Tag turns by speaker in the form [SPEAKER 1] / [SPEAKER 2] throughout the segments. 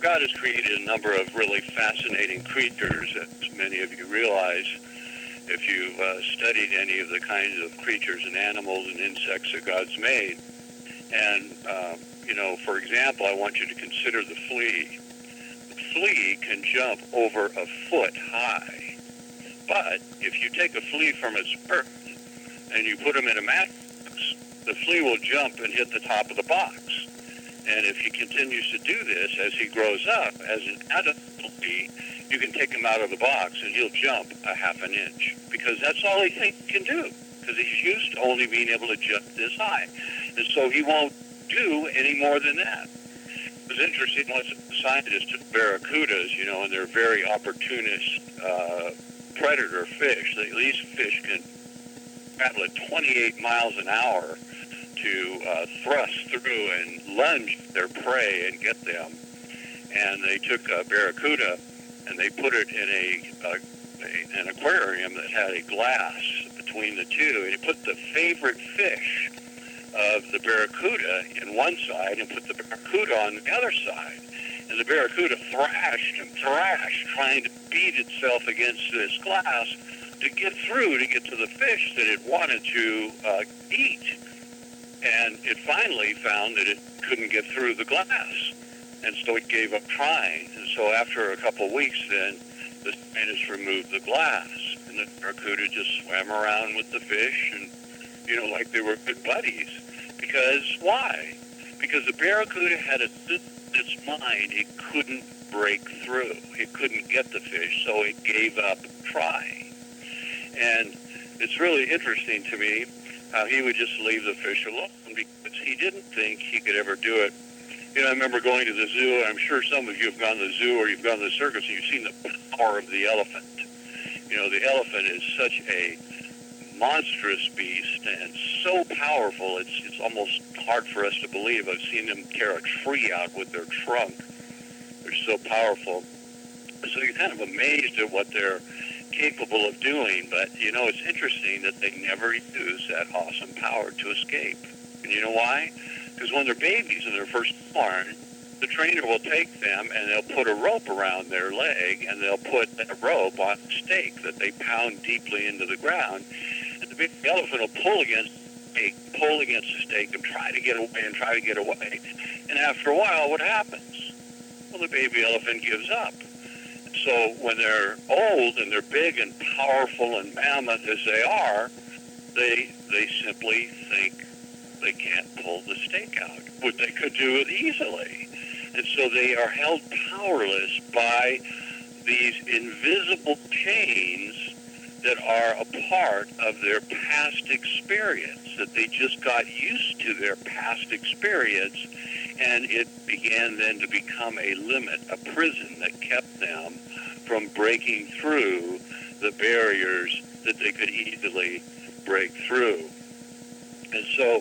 [SPEAKER 1] God has created a number of really fascinating creatures, as many of you realize. If you've studied any of the kinds of creatures and animals and insects that God's made. And, for example, I want you to consider the flea. The flea can jump over a foot high. But if you take a flea from its birth and you put him in a matchbox, the flea will jump and hit the top of the box. And if he continues to do this as he grows up, as an adult flea, you can take him out of the box and he'll jump a half an inch because that's all he thinks he can do, because he's used to only being able to jump this high. And so he won't do any more than that. It was interesting, once the scientists took barracudas, and they're very opportunist predator fish. These fish can travel at 28 miles an hour to thrust through and lunge their prey and get them. And they took a barracuda and they put it in an aquarium that had a glass between the two, and he put the favorite fish of the barracuda in one side and put the barracuda on the other side. And the barracuda thrashed and thrashed, trying to beat itself against this glass to get through, to get to the fish that it wanted to eat. And it finally found that it couldn't get through the glass. And so it gave up trying. And so after a couple of weeks, then the scientists removed the glass. And the barracuda just swam around with the fish and, like they were good buddies. Because why? Because the barracuda had its mind, it couldn't break through. It couldn't get the fish, so it gave up trying. And it's really interesting to me how he would just leave the fish alone because he didn't think he could ever do it. I remember going to the zoo, and I'm sure some of you have gone to the zoo or you've gone to the circus and you've seen the power of the elephant. The elephant is such a monstrous beast and so powerful, it's almost hard for us to believe. I've seen them tear a tree out with their trunk. They're so powerful. So you're kind of amazed at what they're capable of doing, but it's interesting that they never use that awesome power to escape. And you know why? Because when they're babies and they're first born, the trainer will take them and they'll put a rope around their leg and they'll put that rope on a stake that they pound deeply into the ground. And the baby elephant will pull against the stake and try to get away. And after a while, what happens? Well, the baby elephant gives up. So when they're old and they're big and powerful and mammoth as they are, they simply think they can't pull the stake out, but they could do it easily. And so they are held powerless by these invisible chains that are a part of their past experience, that they just got used to their past experience, and it began then to become a limit, a prison that kept them from breaking through the barriers that they could easily break through. And so,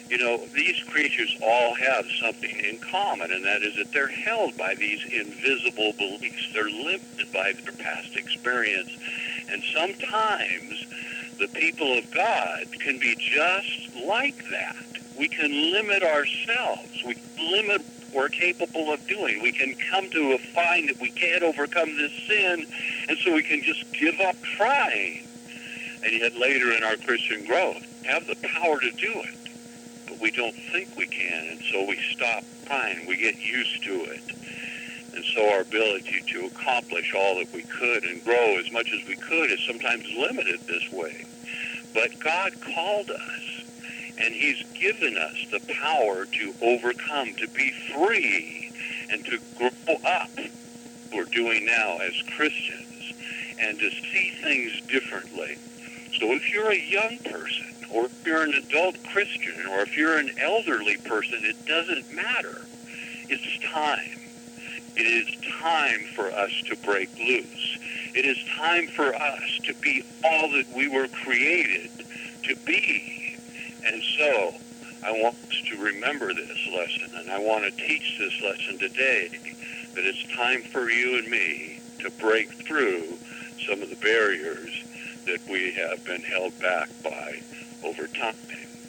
[SPEAKER 1] these creatures all have something in common, and that is that they're held by these invisible beliefs. They're limited by their past experience. And sometimes the people of God can be just like that. We can limit ourselves. We can limit what we're capable of doing. We can come to find that we can't overcome this sin, and so we can just give up trying. And yet later in our Christian growth, have the power to do it. But we don't think we can, and so we stop trying. We get used to it. And so our ability to accomplish all that we could and grow as much as we could is sometimes limited this way. But God called us, and He's given us the power to overcome, to be free, and to grow up. We're doing now as Christians, and to see things differently. So if you're a young person, or if you're an adult Christian, or if you're an elderly person, it doesn't matter. It's time. It is time for us to break loose. It is time for us to be all that we were created to be. And so I want us to remember this lesson, and I want to teach this lesson today, that it's time for you and me to break through some of the barriers that we have been held back by over time.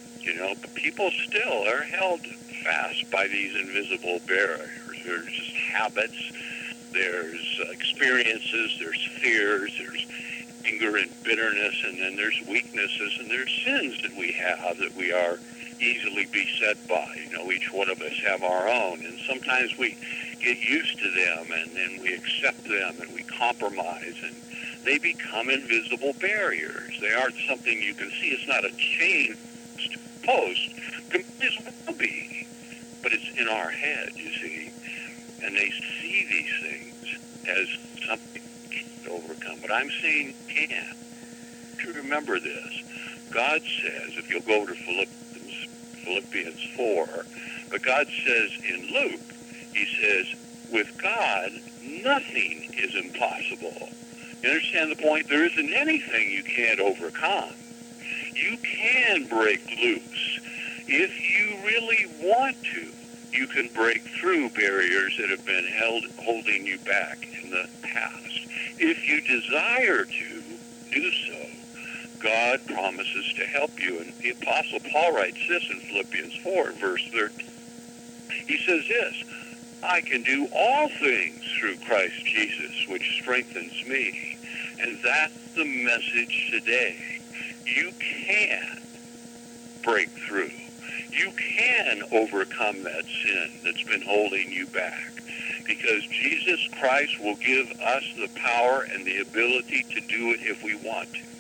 [SPEAKER 1] But people still are held fast by these invisible barriers. They're just habits, there's experiences, there's fears, there's anger and bitterness, and then there's weaknesses, and there's sins that we have that we are easily beset by. Each one of us have our own, and sometimes we get used to them, and then we accept them, and we compromise, and they become invisible barriers. They aren't something you can see. It's not a chain post. It may as well be, but it's in our head, you see, and they see these things as something to overcome. But I'm saying you can't. To remember this, God says, if you'll go to Philippians 4, but God says in Luke, he says, with God, nothing is impossible. You understand the point? There isn't anything you can't overcome. You can break loose. If you really want to, you can break through barriers that have been holding you back in the past. If you desire to do so, God promises to help you. And the Apostle Paul writes this in Philippians 4, verse 13. He says this, I can do all things through Christ Jesus, which strengthens me. And that's the message today. You can break through. You can overcome that sin that's been holding you back, because Jesus Christ will give us the power and the ability to do it if we want to.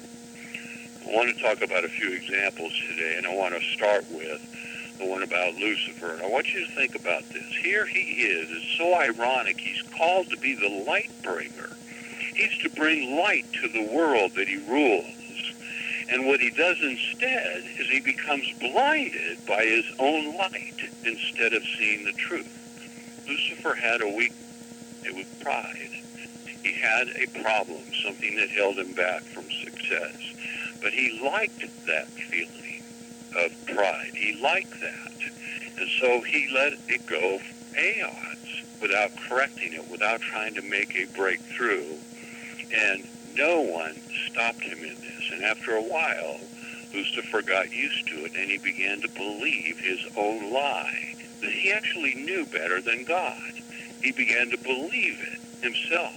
[SPEAKER 1] I want to talk about a few examples today, and I want to start with the one about Lucifer. And I want you to think about this. Here he is. It's so ironic. He's called to be the light bringer. He's to bring light to the world that he rules. And what he does instead is he becomes blinded by his own light instead of seeing the truth. Lucifer had a weakness. It was pride. He had a problem, something that held him back from success. But he liked that feeling of pride. He liked that. And so he let it go aeons without correcting it, without trying to make a breakthrough. And no one stopped him in this. And after a while, Lucifer got used to it, and he began to believe his own lie, that he actually knew better than God. He began to believe it himself.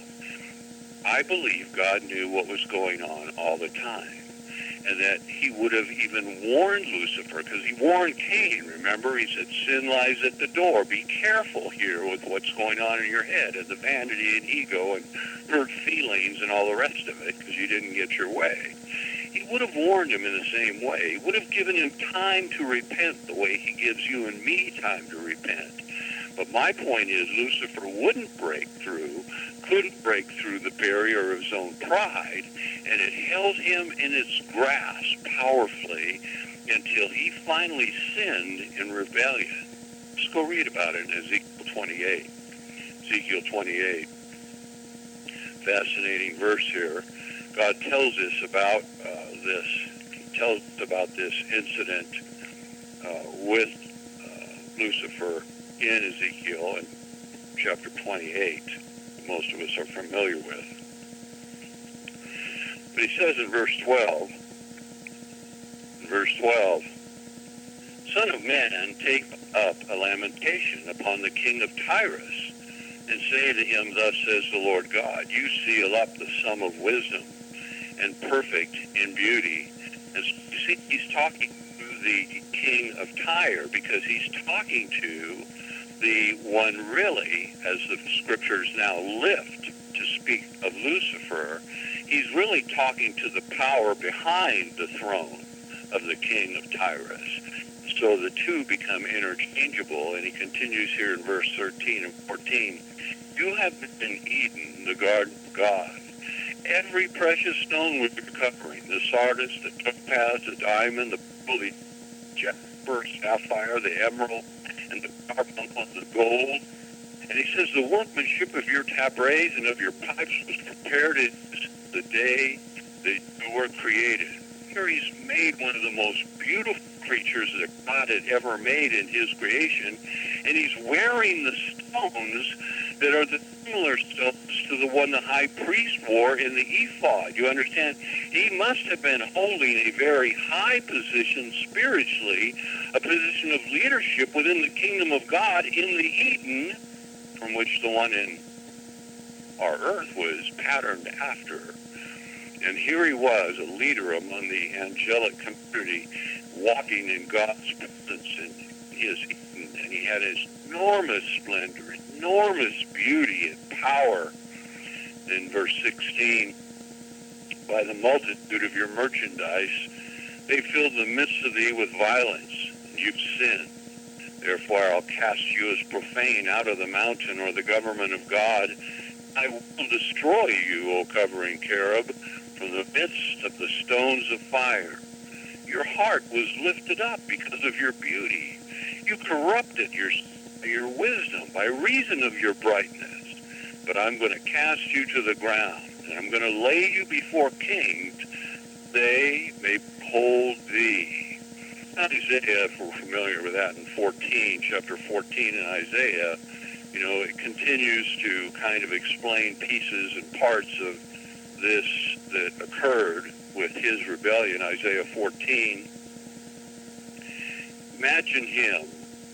[SPEAKER 1] I believe God knew what was going on all the time, and that he would have even warned Lucifer, because he warned Cain, remember? He said, sin lies at the door. Be careful here with what's going on in your head, and the vanity and ego and hurt feelings and all the rest of it, because you didn't get your way. He would have warned him in the same way. He would have given him time to repent the way he gives you and me time to repent. But my point is, Lucifer wouldn't break through, couldn't break through the barrier of his own pride, and it held him in its grasp powerfully until he finally sinned in rebellion. Let's go read about it in Ezekiel 28. Ezekiel 28. Fascinating verse here. God tells us about this incident with Lucifer in Ezekiel in chapter 28. Most of us are familiar with. But he says in verse 12, Son of man, take up a lamentation upon the king of Tyrus, and say to him, Thus says the Lord God, you seal up the sum of wisdom, and perfect in beauty. And so you see, he's talking to the king of Tyre, because he's talking to the one really, as the scriptures now lift to speak of Lucifer, he's really talking to the power behind the throne of the king of Tyrus. So the two become interchangeable, and he continues here in verse 13 and 14. You have been in Eden, the garden of God. Every precious stone was your covering, the sardis, the topaz, the diamond, the pearl, the jasper, sapphire, the emerald, and the carbuncle, the gold. And he says, the workmanship of your tabrets and of your pipes was prepared in the day that you were created. Here he's made one of the most beautiful creatures that God had ever made in his creation, and he's wearing the stones that are the similar stones to the one the high priest wore in the ephod. You understand? He must have been holding a very high position spiritually, a position of leadership within the kingdom of God in the Eden from which the one in our earth was patterned after. And here he was, a leader among the angelic community, walking in God's presence in his Eden, and he had his enormous splendor, enormous beauty and power. In verse 16, by the multitude of your merchandise, they filled the midst of thee with violence, and you've sinned. Therefore I'll cast you as profane out of the mountain or the government of God. I will destroy you, O covering cherub, from the midst of the stones of fire. Your heart was lifted up because of your beauty. You corrupted your wisdom by reason of your brightness. But I'm going to cast you to the ground, and I'm going to lay you before kings. They may behold thee. Isaiah, if we're familiar with that in chapter 14 in Isaiah, it continues to kind of explain pieces and parts of this that occurred with his rebellion, Isaiah 14. Imagine him,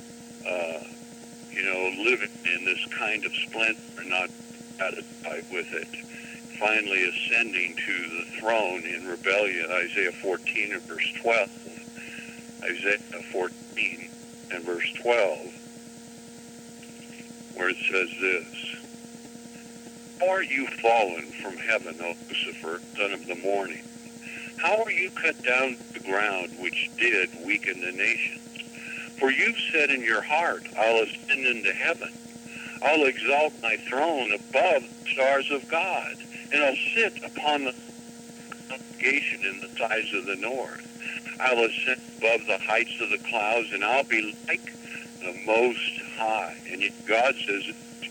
[SPEAKER 1] living in this kind of splendor, not satisfied with it, finally ascending to the throne in rebellion, Isaiah 14 and verse 12. Isaiah 14 and verse 12, where it says this: How are you fallen from heaven, O Lucifer, son of the morning? How are you cut down to the ground, which did weaken the nations? For you've said in your heart, I'll ascend into heaven. I'll exalt my throne above the stars of God, and I'll sit upon the congregation in the sides of the north. I'll ascend above the heights of the clouds, and I'll be like the Most High. And yet God says,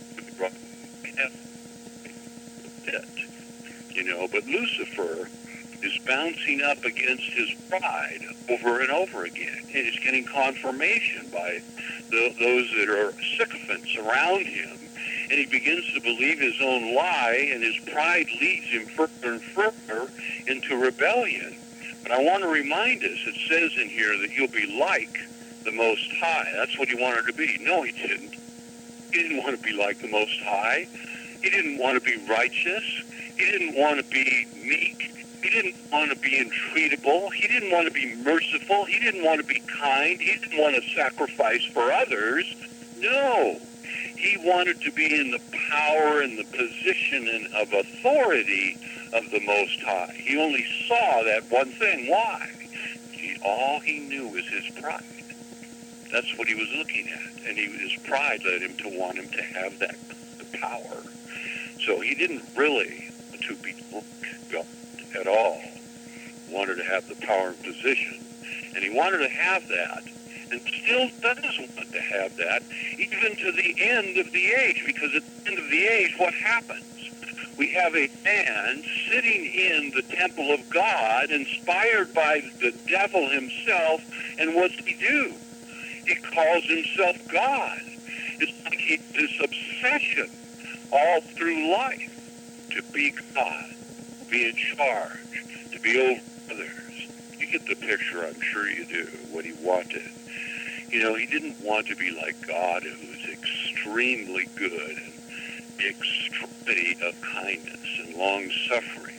[SPEAKER 1] but Lucifer is bouncing up against his pride over and over again. And he's getting confirmation by those that are sycophants around him. And he begins to believe his own lie, and his pride leads him further and further into rebellion. But I want to remind us, it says in here that you'll be like the Most High. That's what he wanted to be. No, he didn't. He didn't want to be like the Most High. He didn't want to be righteous. He didn't want to be meek. He didn't want to be entreatable. He didn't want to be merciful. He didn't want to be kind. He didn't want to sacrifice for others. No. He wanted to be in the power and the position of authority of the Most High. He only saw that one thing. Why? All he knew was his pride. That's what he was looking at. And his pride led him to want him to have that power. So he didn't really want to be like God at all. He wanted to have the power and position. And he wanted to have that, and still does want to have that, even to the end of the age. Because at the end of the age, what happens? We have a man sitting in the temple of God, inspired by the devil himself, and what's he do? He calls himself God. It's like he has this obsession all through life to be God, be in charge, to be over others. You get the picture, I'm sure you do, what he wanted. He didn't want to be like God, who was extremely good and the extremity of kindness and long-suffering.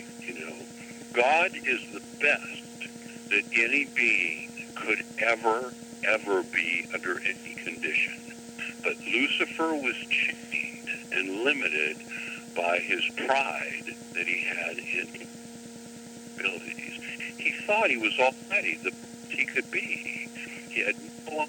[SPEAKER 1] God is the best that any being could ever be under any condition. But Lucifer was chained and limited by his pride that he had in abilities. He thought he was already the best he could be. He had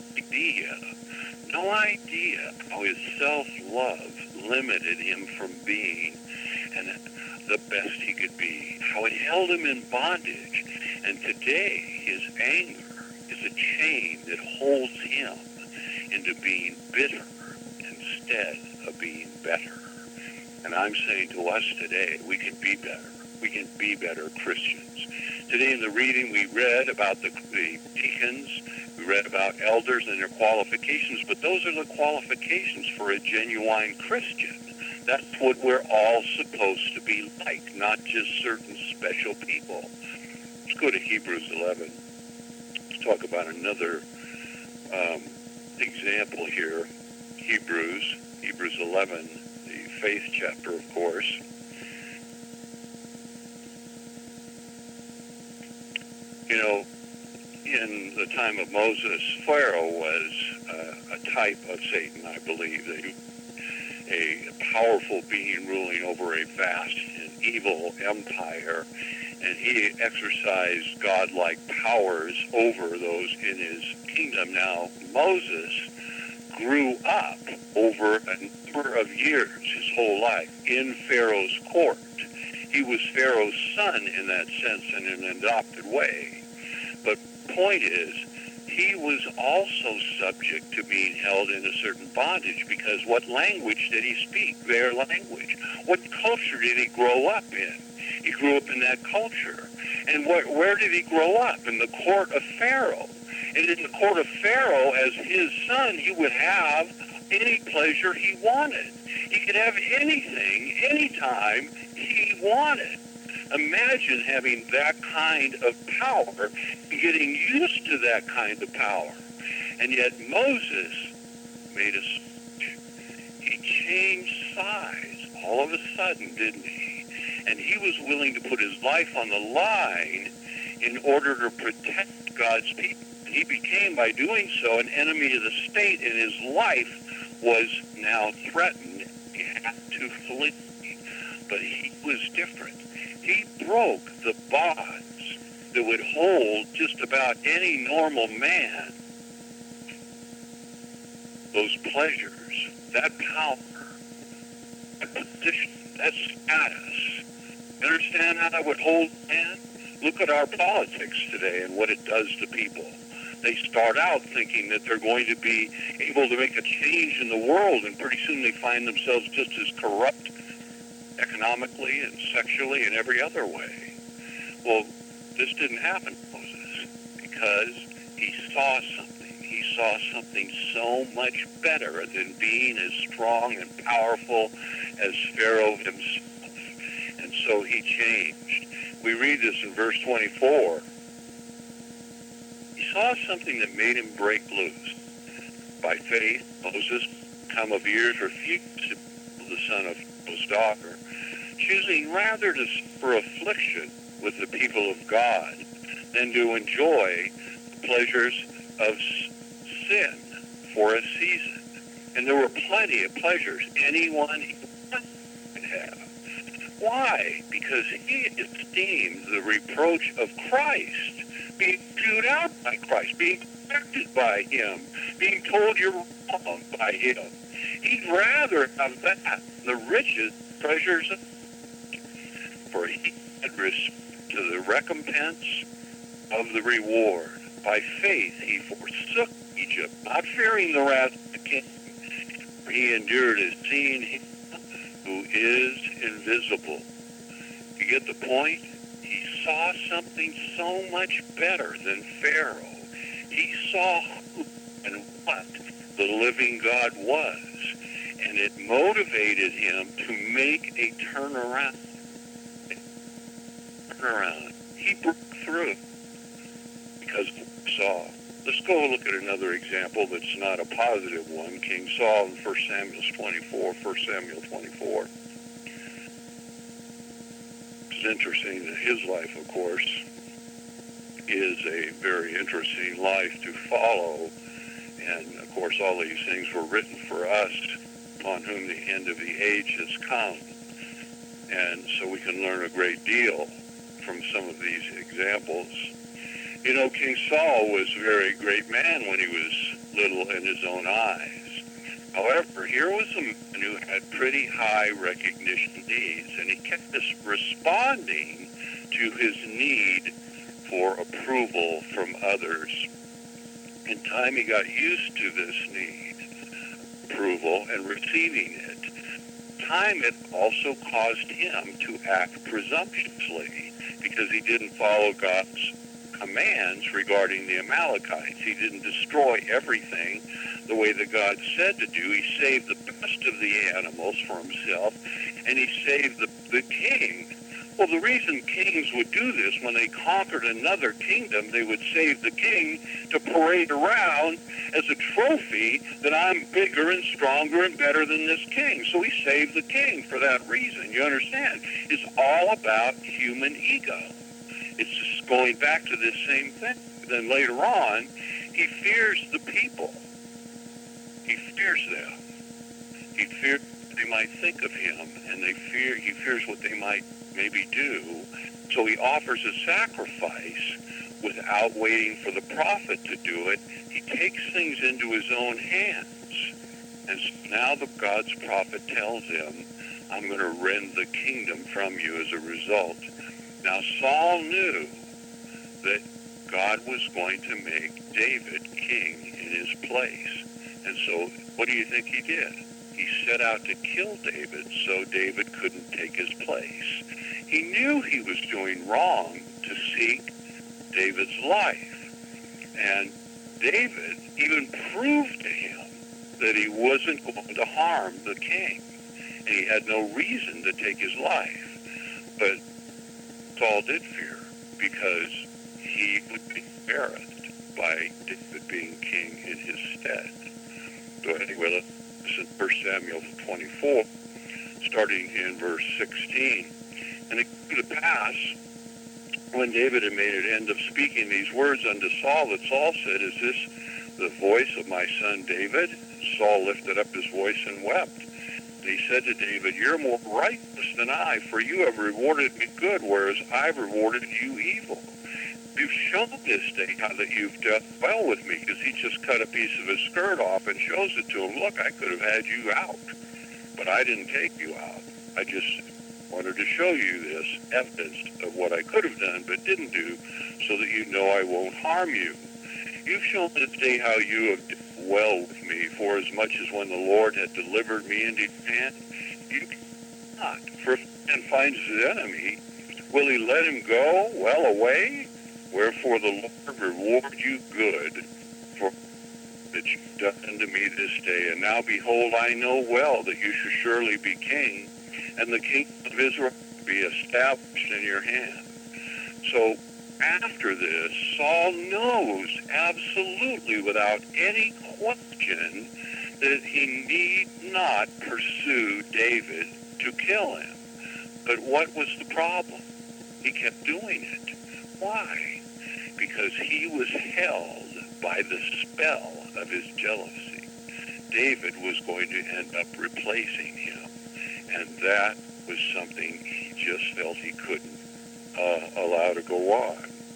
[SPEAKER 1] no idea how his self-love limited him from being and the best he could be, how it held him in bondage. And today, his anger is a chain that holds him into being bitter instead of being better. And I'm saying to us today, we can be better. We can be better Christians. Today in the reading, we read about the deacons. We read about elders and their qualifications, but those are the qualifications for a genuine Christian. That's what we're all supposed to be like, not just certain special people. Let's go to Hebrews 11. Let's talk about another example here. Hebrews Hebrews 11, the faith chapter, of course. You know, in the time of Moses, Pharaoh was a type of Satan, I believe. A powerful being ruling over a vast and evil empire, and he exercised godlike powers over those in his kingdom. Now, Moses grew up over a number of years, his whole life, in Pharaoh's court. He was Pharaoh's son in that sense, in an adopted way. But the point is, he was also subject to being held in a certain bondage, because what language did he speak? Their language. What culture did he grow up in? He grew up in that culture. And where did he grow up? In the court of Pharaoh. And in the court of Pharaoh, as his son, he would have any pleasure he wanted. He could have anything, anytime he wanted. Imagine having that kind of power and getting used to that kind of power. And yet Moses made a switch. He changed sides all of a sudden, didn't he? And he was willing to put his life on the line in order to protect God's people. And he became, by doing so, an enemy of the state, and his life was now threatened. He had to flee. But he was different. He broke the bonds that would hold just about any normal man. Those pleasures, that power, that position, that status. You understand how that would hold man? Look at our politics today and what it does to people. They start out thinking that they're going to be able to make a change in the world, and pretty soon they find themselves just as corrupt economically and sexually and every other way. Well, this didn't happen to Moses because he saw something. He saw something so much better than being as strong and powerful as Pharaoh himself. And so he changed. We read this in verse 24. He saw something that made him break loose. By faith, Moses, come of years, refused to be the son of Pharaoh's daughter, choosing rather to suffer affliction with the people of God than to enjoy the pleasures of sin for a season. And there were plenty of pleasures anyone he could have. Why? Because he esteemed the reproach of Christ, being chewed out by Christ, being corrected by him, being told you're wrong by him. He'd rather have that than the richest treasures, for he had respect to the recompense of the reward. By faith he forsook Egypt, not fearing the wrath of the king, for he endured as seeing him who is invisible. You get the point? He saw something so much better than Pharaoh. He saw who and what the living God was, and it motivated him to make a turnaround. He broke through because he saw. Let's go look at another example that's not a positive one. King Saul in 1 Samuel 24. It's interesting that his life, of course, is a very interesting life to follow. And, of course, all these things were written for us, upon whom the end of the age has come. And so we can learn a great deal from some of these examples. You know, King Saul was a very great man when he was little in his own eyes. However, here was a man who had pretty high recognition needs, and he kept responding to his need for approval from others. In time, he got used to this need, approval, and receiving it. Time, it also caused him to act presumptuously because he didn't follow God's commands regarding the Amalekites. He didn't destroy everything the way that God said to do. He saved the best of the animals for himself, and he saved the king Well, the reason kings would do this, when they conquered another kingdom, they would save the king to parade around as a trophy that I'm bigger and stronger and better than this king. So he saved the king for that reason. You understand? It's all about human ego. It's just going back to this same thing. Then later on, he fears the people. He fears them. He fears what they might think of him, and he fears what they might maybe do. So he offers a sacrifice without waiting for the prophet to do it. He takes things into his own hands. And so now God's prophet tells him, I'm going to rend the kingdom from you as a result. Now Saul knew that God was going to make David king in his place. And so what do you think he did? He set out to kill David so David couldn't take his place. He knew he was doing wrong to seek David's life. And David even proved to him that he wasn't going to harm the king. And he had no reason to take his life. But Saul did fear, because he would be embarrassed by David being king in his stead. So anyway, let's listen to 1 Samuel 24, starting in verse 16. And it came to pass, when David had made an end of speaking these words unto Saul, that Saul said, Is this the voice of my son David? Saul lifted up his voice and wept. And he said to David, You're more righteous than I, for you have rewarded me good, whereas I've rewarded you evil. You've shown this day how that you've dealt well with me, because he just cut a piece of his skirt off and shows it to him. Look, I could have had you out, but I didn't take you out. I just wanted to show you this evidence of what I could have done but didn't do, so that you know I won't harm you. You've shown this day how you have dealt well with me, for as much as when the Lord had delivered me into your hand, you cannot. For if a man finds his enemy, will he let him go well away? Wherefore the Lord reward you good for that you've done unto me this day. And now behold, I know well that you shall surely be king, and the kingdom of Israel will be established in your hand. So after this, Saul knows absolutely without any question that he need not pursue David to kill him. But what was the problem? He kept doing it. Why? Because he was held by the spell of his jealousy. David was going to end up replacing him, and that was something he just felt he couldn't allow to go on.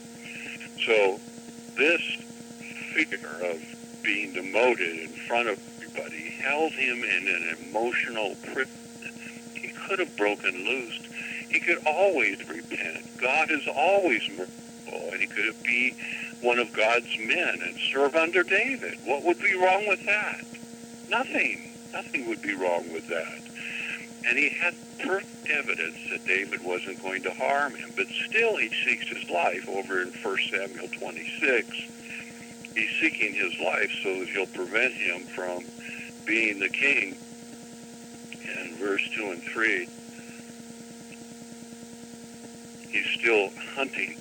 [SPEAKER 1] So this fear of being demoted in front of everybody held him in an emotional prison. He could have broken loose. He could always repent. God is always merciful, and he could be one of God's men and serve under David. What would be wrong with that? Nothing. Nothing would be wrong with that. And he had perfect evidence that David wasn't going to harm him, but still he seeks his life. Over in 1 Samuel 26, he's seeking his life so that he'll prevent him from being the king. And verse 2 and 3, he's still hunting.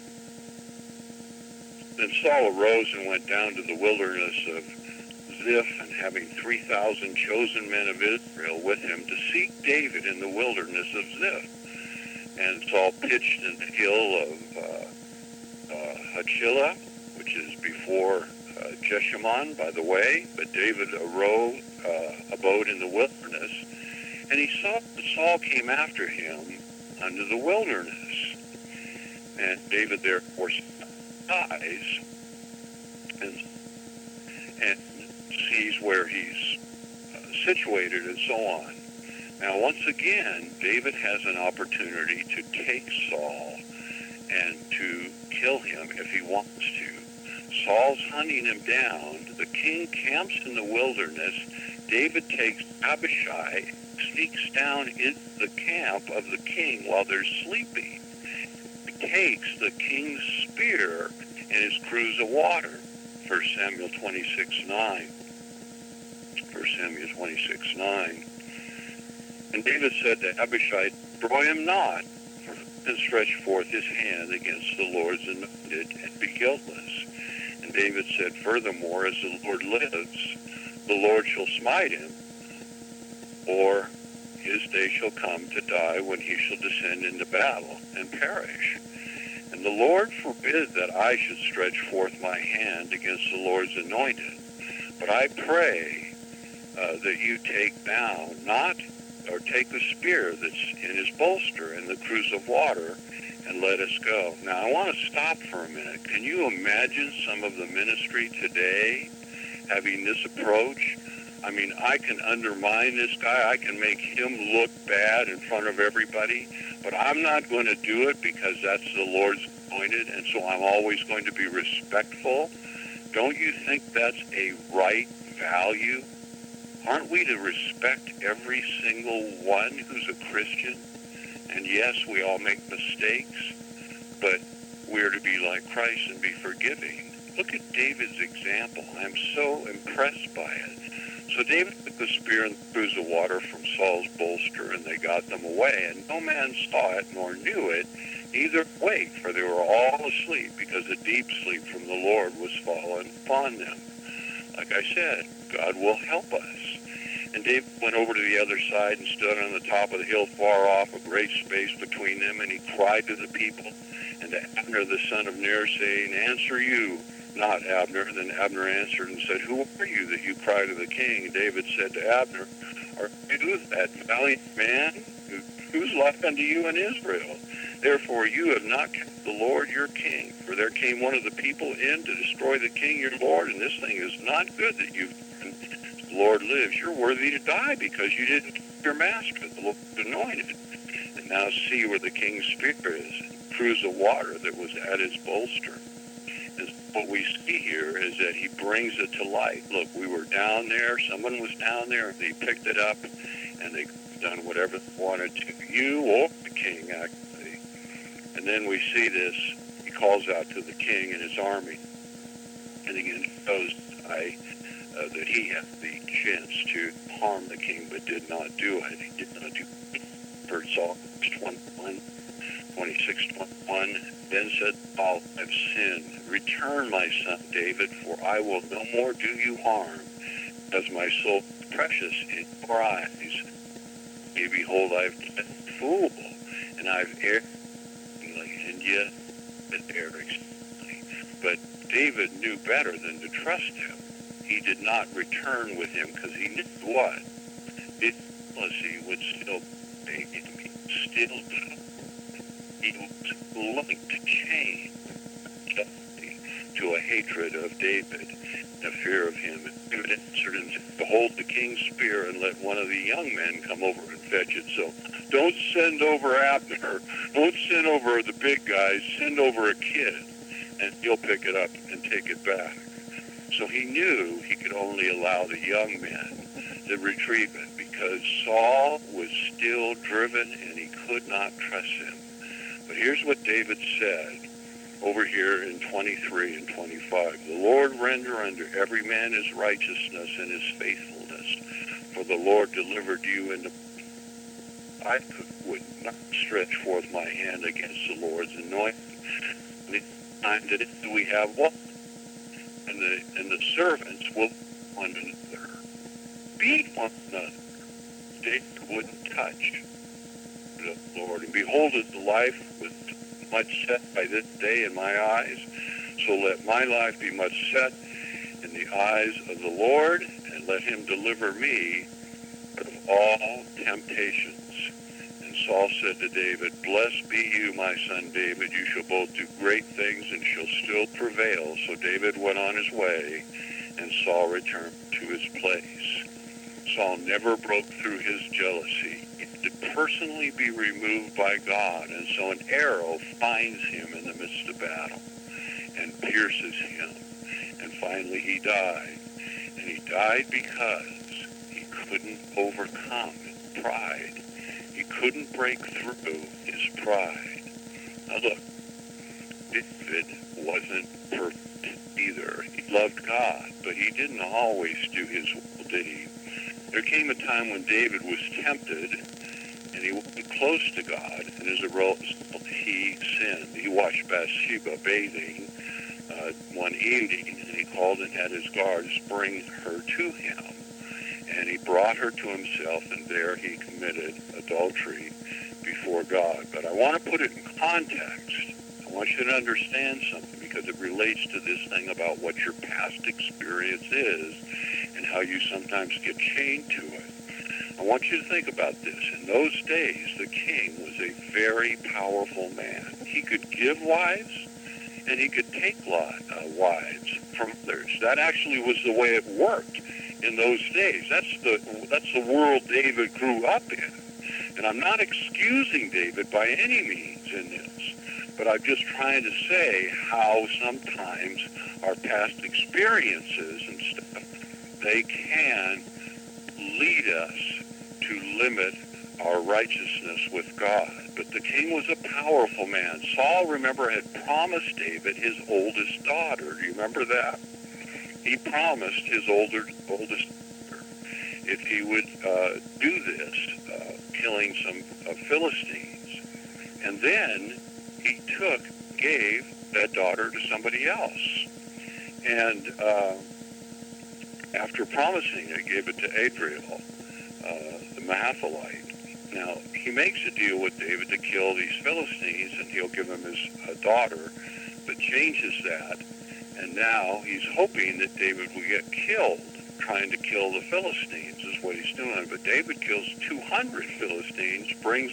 [SPEAKER 1] Then Saul arose and went down to the wilderness of Ziph, and having 3,000 chosen men of Israel with him, to seek David in the wilderness of Ziph. And Saul pitched in the hill of Hachilah, which is before Jeshimon, by the way. But David abode in the wilderness, and he saw that Saul came after him unto the wilderness. And David therefore eyes and sees where he's situated and so on. Now, once again, David has an opportunity to take Saul and to kill him if he wants to. Saul's hunting him down. The king camps in the wilderness. David takes Abishai, sneaks down into the camp of the king while they're sleeping. Takes the king's spear and his cruse of water. 1 Samuel 26:9. 1 Samuel 26:9. And David said to Abishai, Destroy him not, can stretch forth his hand against the Lord's anointed and be guiltless. And David said, furthermore, as the Lord lives, the Lord shall smite him, or his day shall come to die when he shall descend into battle and perish. And the Lord forbid that I should stretch forth my hand against the Lord's anointed. But I pray that you take down, or take the spear that's in his bolster and the cruse of water, and let us go. Now, I want to stop for a minute. Can you imagine some of the ministry today having this approach? I mean, I can undermine this guy. I can make him look bad in front of everybody, but I'm not going to do it because that's the Lord's anointed, and so I'm always going to be respectful. Don't you think that's a right value? Aren't we to respect every single one who's a Christian? And yes, we all make mistakes, but we're to be like Christ and be forgiving. Look at David's example. I'm so impressed by it. So David took the spear and the cruse of water from Saul's bolster, and they got them away. And no man saw it nor knew it, neither awake, for they were all asleep, because a deep sleep from the Lord was fallen upon them. Like I said, God will help us. And David went over to the other side and stood on the top of the hill far off, a great space between them, and he cried to the people and to Abner the son of Ner, saying, Answer you, not Abner. Then Abner answered and said, Who are you that you cry to the king? And David said to Abner, Are you that valiant man? Whose like unto you in Israel? Therefore you have not kept the Lord your king. For there came one of the people in to destroy the king your Lord, and this thing is not good that you've done. The Lord lives. You're worthy to die because you didn't keep your master, the Lord anointed. And now see where the king's spear is, a cruse of water that was at his bolster. And what we see here is that he brings it to light. Look, we were down there, someone was down there, and they picked it up, and they done whatever they wanted to. You or the king, actually. And then we see this, he calls out to the king and his army, and again shows that he had the chance to harm the king, but did not do it. He did not do it. For Saul 26:21, then said Saul, I've sinned. Return, my son David, for I will no more do you harm, as my soul is precious in your eyes. And behold, I've been a fool, and I've erred, and yet erred exceedingly. But David knew better than to trust him. He did not return with him because he knew what? His jealousy would still make him. He was linked to change to a hatred of David and a fear of him. And David answered and said, Behold the king's spear, and let one of the young men come over and fetch it. So don't send over Abner. Don't send over the big guys. Send over a kid, and he'll pick it up and take it back. So he knew he could only allow the young men to retrieve it because Saul was still driven and he could not trust him. But here's what David said over here in 23 and 25. The Lord render unto every man his righteousness and his faithfulness, for the Lord delivered you into... I would not stretch forth my hand against the Lord's anointed. The time that we have one. And the servants will one another, beat one another. David wouldn't touch the Lord. And behold, the life was much set by this day in my eyes. So let my life be much set in the eyes of the Lord, and let him deliver me out of all temptations. And Saul said to David, Blessed be you, my son David. You shall both do great things and shall still prevail. So David went on his way, and Saul returned to his place. Saul never broke through his jealousy. He had to personally be removed by God. And so an arrow finds him in the midst of battle and pierces him. And finally he died. And he died because he couldn't overcome pride. He couldn't break through his pride. Now look, David wasn't perfect either. He loved God, but he didn't always do his will, did he? There came a time when David was tempted, and he went close to God, and as a result, he sinned. He watched Bathsheba bathing one evening, and he called and had his guards bring her to him. And he brought her to himself, and there he committed adultery before God. But I want to put it in context. I want you to understand something, because it relates to this thing about what your past experience is and how you sometimes get chained to it. I want you to think about this. In those days, the king was a very powerful man. He could give wives, and he could take wives from others. That actually was the way it worked in those days. That's the world David grew up in. And I'm not excusing David by any means in this, but I'm just trying to say how sometimes our past experiences and stuff, they can lead us to limit our righteousness with God. But the king was a powerful man. Saul, remember, had promised David his oldest daughter. Do you remember that? He promised his oldest daughter if he would do this, killing some Philistines. And then he gave that daughter to somebody else. And after promising it, gave it to Adriel, the Mahathalite. Now, he makes a deal with David to kill these Philistines, and he'll give him his daughter, but changes that. And now he's hoping that David will get killed, trying to kill the Philistines is what he's doing. But David kills 200 Philistines, brings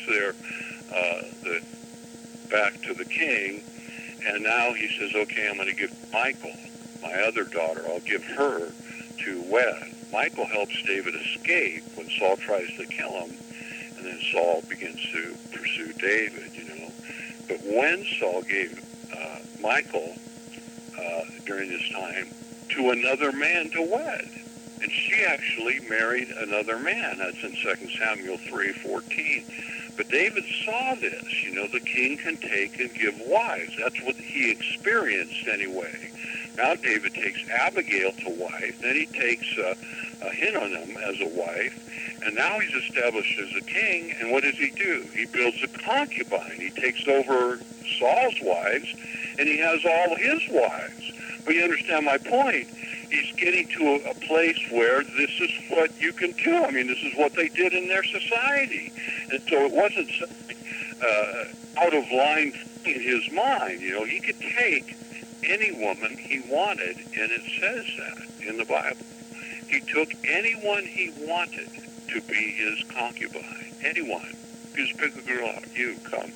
[SPEAKER 1] back to the king, and now he says, okay, I'm going to give Michal, my other daughter, I'll give her to wed. Michal helps David escape when Saul tries to kill him, and then Saul begins to pursue David, But when Saul gave Michal during this time to another man to wed, and she actually married another man. That's in 2 Samuel 3:14. But David saw this. The king can take and give wives. That's what he experienced anyway. Now David takes Abigail to wife. Then he takes Ahinoam as a wife. And now he's established as a king. And what does he do? He builds a concubine. He takes over Saul's wives, and he has all his wives. But you understand my point. He's getting to a place where this is what you can do. I mean, this is what they did in their society. And so it wasn't something out of line in his mind. He could take any woman he wanted, and it says that in the Bible. He took anyone he wanted to be his concubine. Anyone. Just pick a girl out. You come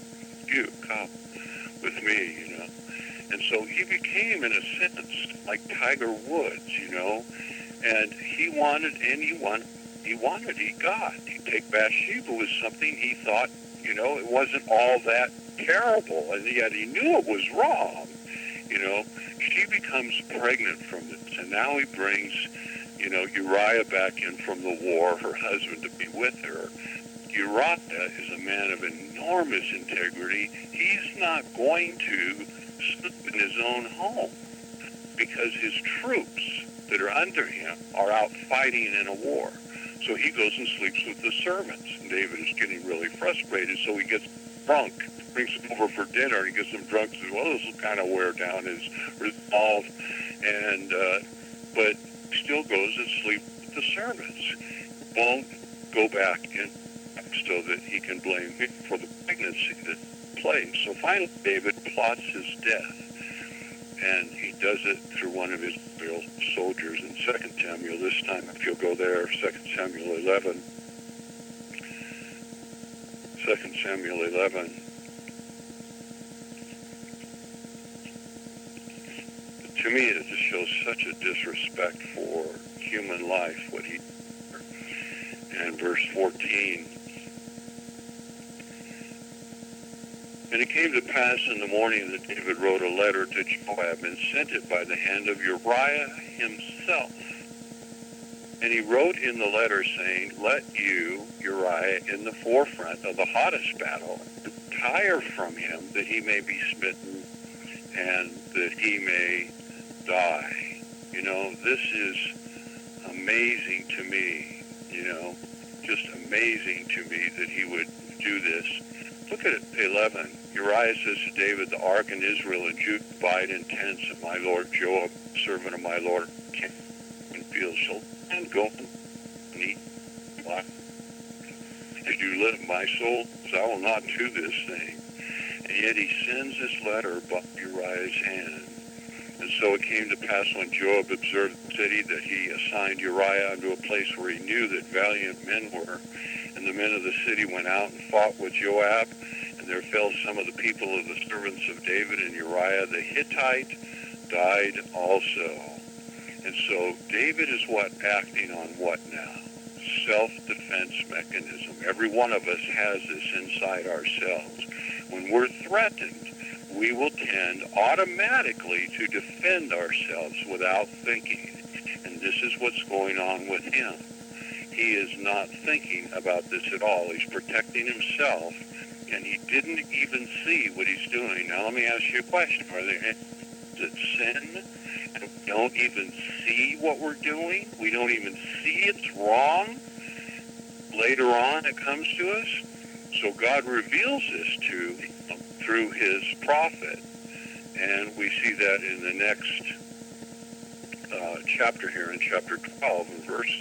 [SPEAKER 1] with me, And so he became, in a sense, like Tiger Woods, and he wanted anyone he wanted, he got. He'd take Bathsheba was something he thought, it wasn't all that terrible, and yet he knew it was wrong, She becomes pregnant from this, and now he brings, Uriah back in from the war, her husband to be with her. Uriah is a man of enormous integrity. He's not going to sleep in his own home because his troops that are under him are out fighting in a war. So he goes and sleeps with the servants. And David is getting really frustrated, so he gets drunk, brings them over for dinner, and he gets them drunk, says, well, this will kind of wear down his resolve, and but still goes and sleeps with the servants. Won't go back in so that he can blame him for the pregnancy that took place. So finally, David plots his death, and he does it through one of his soldiers in 2 Samuel. This time, if you'll go there, 2 Samuel 11. 2 Samuel 11. To me, it just shows such a disrespect for human life, what he did. And verse 14. And it came to pass in the morning that David wrote a letter to Joab and sent it by the hand of Uriah himself. And he wrote in the letter saying, let you, Uriah, in the forefront of the hottest battle, retire from him that he may be smitten and that he may die. This is amazing to me, just amazing to me that he would do this 7, Uriah says to David, the ark and Israel and Judah abide in tents, and my lord Joab, servant of my lord, camp in fields, shall and go and eat life. As you live, my soul, I will not do this thing. And yet he sends this letter by Uriah's hand. And so it came to pass when Joab observed the city that he assigned Uriah unto a place where he knew that valiant men were. And the men of the city went out and fought with Joab, and there fell some of the people of the servants of David, and Uriah the Hittite died also. And so David is acting on what now? Self-defense mechanism. Every one of us has this inside ourselves. When we're threatened, we will tend automatically to defend ourselves without thinking. And this is what's going on with him. He is not thinking about this at all. He's protecting himself, and he didn't even see what he's doing. Now, let me ask you a question. Are there any that sin? And we don't even see what we're doing? We don't even see it's wrong? Later on, it comes to us? So God reveals this to him through his prophet. And we see that in the next chapter here, in chapter 12, in verse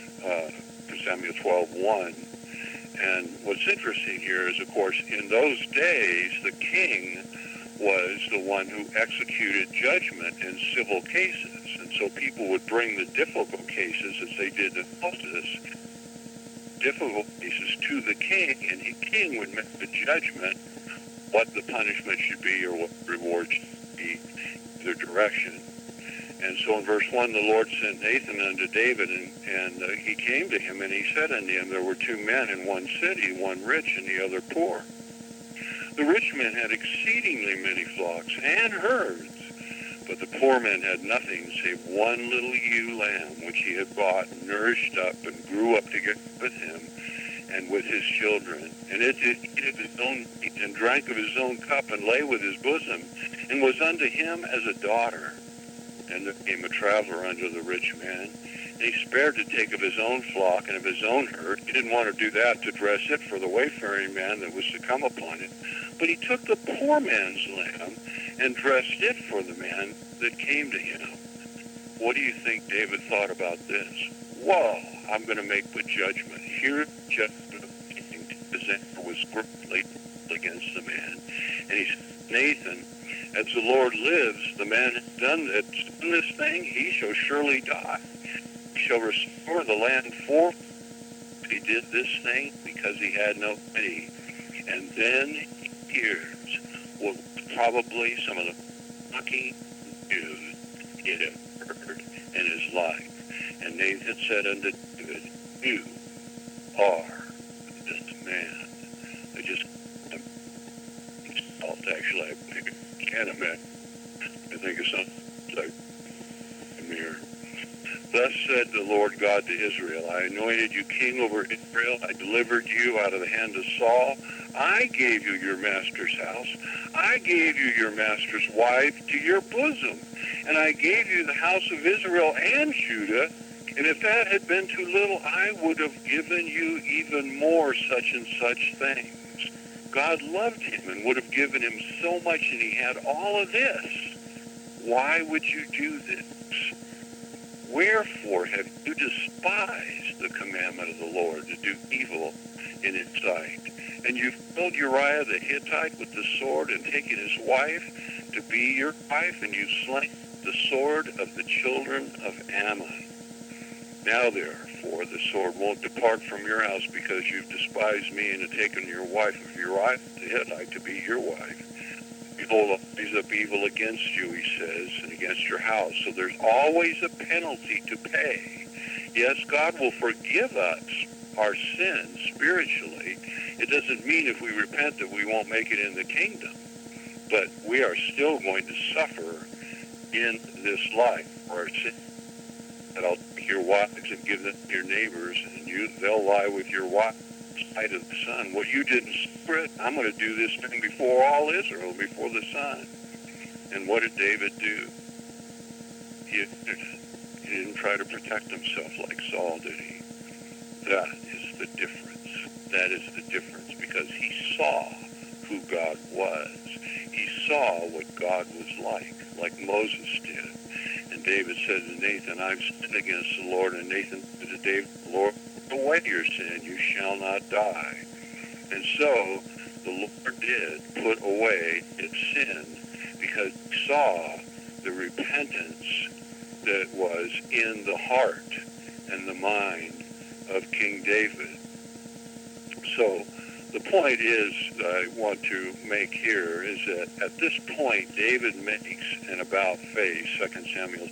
[SPEAKER 1] Samuel 12:1. And what's interesting here is, of course, in those days, the king was the one who executed judgment in civil cases. And so people would bring the difficult cases, as they did in Moses, difficult cases to the king, and the king would make the judgment what the punishment should be or what the reward should be, either direction. And so in verse 1, the Lord sent Nathan unto David, and he came to him, and he said unto him, there were two men in one city, one rich and the other poor. The rich man had exceedingly many flocks and herds, but the poor man had nothing save one little ewe lamb, which he had bought, nourished up, and grew up together with him and with his children. And it did eat of his own meat, and drank of his own cup, and lay with his bosom, and was unto him as a daughter. And there came a traveler unto the rich man, and he spared to take of his own flock and of his own herd. He didn't want to do that to dress it for the wayfaring man that was to come upon it. But he took the poor man's lamb and dressed it for the man that came to him. What do you think David thought about this? Whoa, I'm going to make good judgment. Here, judgment of the king. His anger was greatly against the man. And he said, Nathan, as the Lord lives, the man has done this thing, he shall surely die. He shall restore the land for he did this thing because he had no pity. And then he hears what probably some of the mocking news he had heard in his life. And Nathan said unto David, you are this man. I just actually, I can't imagine. I think of something like here. Thus said the Lord God to Israel, I anointed you king over Israel. I delivered you out of the hand of Saul. I gave you your master's house. I gave you your master's wife to your bosom. And I gave you the house of Israel and Judah. And if that had been too little, I would have given you even more such and such things. God loved him and would have given him so much, and he had all of this. Why would you do this? Wherefore have you despised the commandment of the Lord to do evil in his sight? And you've killed Uriah the Hittite with the sword and taken his wife to be your wife, and you've slain the sword of the children of Ammon. Now therefore the sword won't depart from your house, because you've despised me and have taken your wife of Uriah the Hittite to be your wife. Behold, I'll raise up evil against you, he says, and against your house. So there's always a penalty to pay. Yes, God will forgive us our sins spiritually. It doesn't mean if we repent that we won't make it in the kingdom. But we are still going to suffer in this life for our sins. And I'll take your wives and give them to your neighbors, and they'll lie with your wives sight of the sun. What you did in secret, I'm going to do this thing before all Israel, before the sun. And what did David do? He didn't try to protect himself like Saul, did he? That is the difference. That is the difference, because he saw who God was. He saw what God was like Moses did. And David said to Nathan, I've sinned against the Lord. And Nathan said to David, Lord, put away your sin. You shall not die. And so the Lord did put away his sin because he saw the repentance that was in the heart and the mind of King David. So the point is I want to make here is that at this point, David makes an about face, 2 Samuel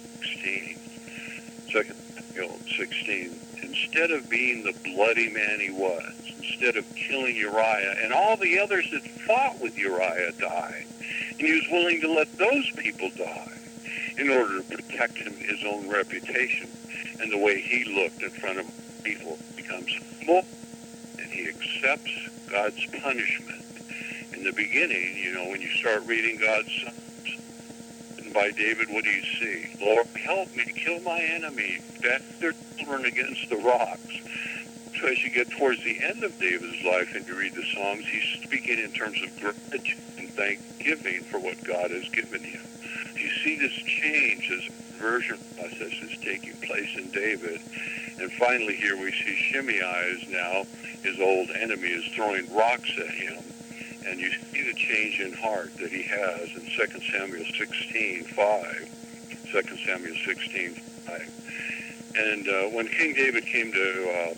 [SPEAKER 1] 16. Instead of being the bloody man he was, instead of killing Uriah, and all the others that fought with Uriah died, and he was willing to let those people die in order to protect his own reputation, and the way he looked in front of people becomes more, and he accepts God's punishment. In the beginning, when you start reading God's Psalms, and by David, what do you see? Lord, help me kill my enemy, dash their children against the rocks. So as you get towards the end of David's life and you read the Psalms, he's speaking in terms of gratitude and thanksgiving for what God has given him. You see this change as conversion process is taking place in David. And finally here we see Shimei is now, his old enemy, is throwing rocks at him. And you see the change in heart that he has in 2 Samuel 16:5. 2 Samuel 16:5. And when King David came to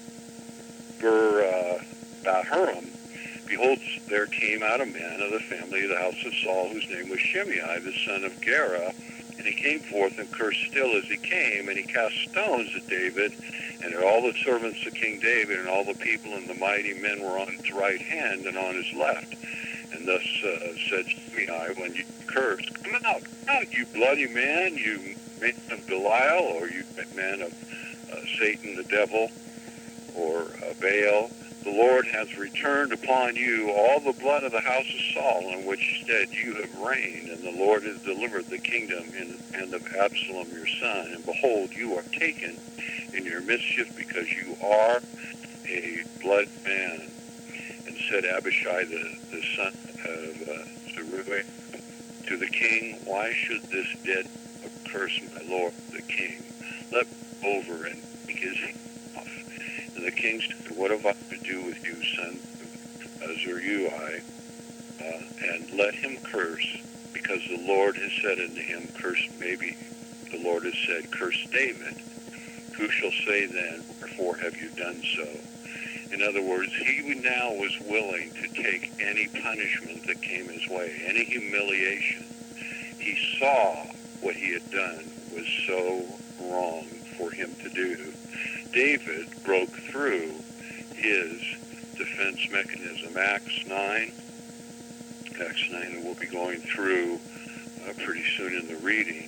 [SPEAKER 1] Bahurim, behold, there came out a man of the family of the house of Saul, whose name was Shimei, the son of Gera. And he came forth and cursed still as he came, and he cast stones at David, and at all the servants of King David, and all the people and the mighty men were on his right hand and on his left. And thus said Shimei, when you curse, come out, you bloody man, you man of Belial, or you man of Satan the devil, or Baal. The Lord hath returned upon you all the blood of the house of Saul, in which stead you have reigned, and the Lord has delivered the kingdom in the hand of Absalom your son. And behold, you are taken in your mischief, because you are a blood man. And said Abishai, the son of Zeruiah, to the king, why should this dead curse my lord the king? Let me over and take his hand off. And the king said, what have I to do with you, son of Zeruiah? And let him curse, because the Lord has said unto him, curse, maybe the Lord has said, curse David. Who shall say then, wherefore have you done so? In other words, he now was willing to take any punishment that came his way, any humiliation. He saw what he had done was so wrong for him to do. David broke through his defense mechanism. Acts 9, and we'll be going through pretty soon in the reading.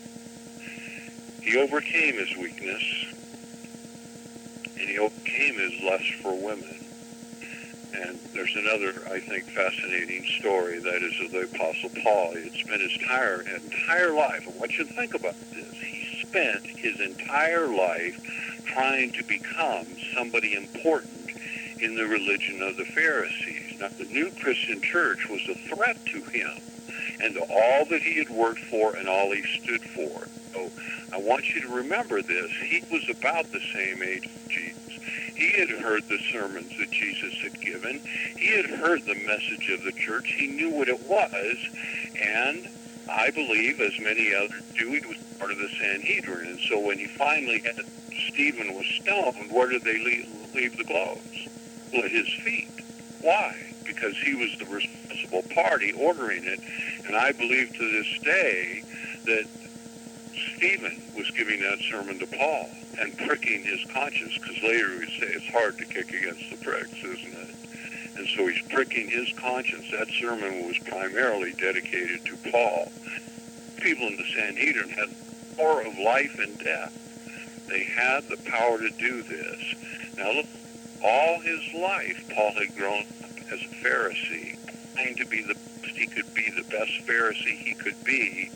[SPEAKER 1] He overcame his weakness, and he overcame his lust for women. And there's another, I think, fascinating story, that is of the Apostle Paul. He had spent his entire life, I want you to think about this, he spent his entire life trying to become somebody important in the religion of the Pharisees. Now, the new Christian church was a threat to him and to all that he had worked for and all he stood for. So I want you to remember this. He was about the same age as Jesus. He had heard the sermons that Jesus had given. He had heard the message of the church. He knew what it was. And I believe, as many others do, he was part of the Sanhedrin. And so when he finally had Stephen was stoned, where did they leave the clothes? Well, at his feet. Why? Because he was the responsible party ordering it. And I believe to this day that Stephen was giving that sermon to Paul and pricking his conscience, because later he would say it's hard to kick against the pricks, isn't it? And so he's pricking his conscience. That sermon was primarily dedicated to Paul. People in the Sanhedrin had the power of life and death. They had the power to do this. Now look, all his life, Paul had grown up as a Pharisee, trying to be the best he could be, the best Pharisee he could be.